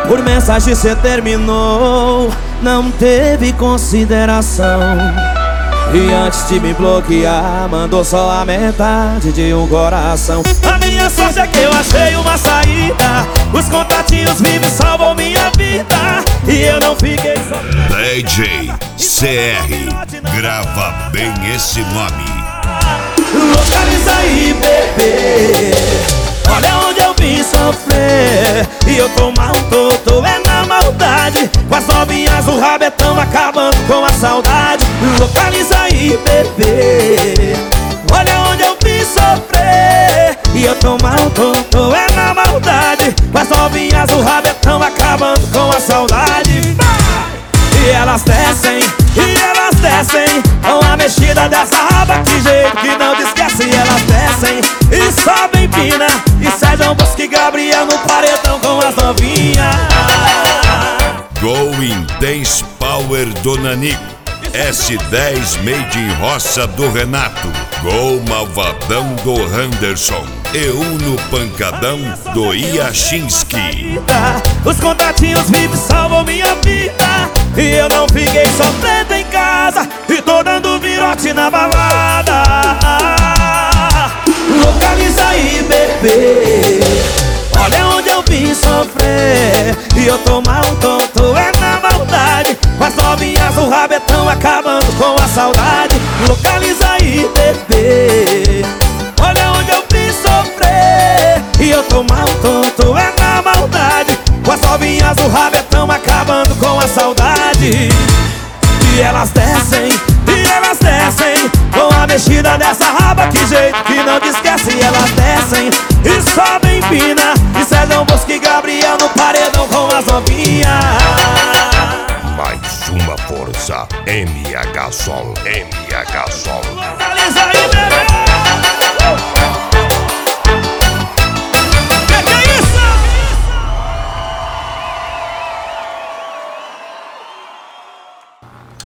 Por mensagem cê terminou, não teve consideração. E antes de me bloquear, mandou só a metade de um coração. A minha sorte é que eu achei uma saída. Os contatinhos vivos salvam minha vida. E eu não fiquei só. DJ CR, grava bem esse nome. Localiza aí, bebê. Olha onde eu vim sofrer. E eu tô mal, tô é na maldade. Com as novinhas o rabetão acabando com a saudade. Localiza aí, bebê. Olha onde eu vim sofrer. E eu tô mal, tô é na maldade. Com as novinhas o rabetão acabando com a saudade. E elas descem, com a mexida dessa raba, que jeito que não te esquece. E elas descem e sobem pina. E Sérgio Bosco e Gabriel no paredão com as novinhas. Go Intense Power do Nanico, S10 Made in Roça do Renato, Go Malvadão do Henderson e Uno Pancadão do Iachinski. Os contatinhos vivos salvam minha vida. E eu não fiquei sofrendo em casa. E tô dando virote na balada. Localiza aí, bebê. Olha onde eu vim sofrer. E eu tô mal, tô é na maldade. Com as novinhas o rabetão acabando com a saudade. Localiza aí, bebê. Olha onde eu vim sofrer. E eu tô mal, tô é na maldade. Com as novinhas o rabetão acabando com a saudade. E elas descem, com a mexida dessa raba, que jeito que não te esquece. E elas descem e sobem pina. E Sérgio Bosco e Gabriel no paredão com as novinhas. Mais uma força, MH Sol, MH Sol. Localiza aí, bebê.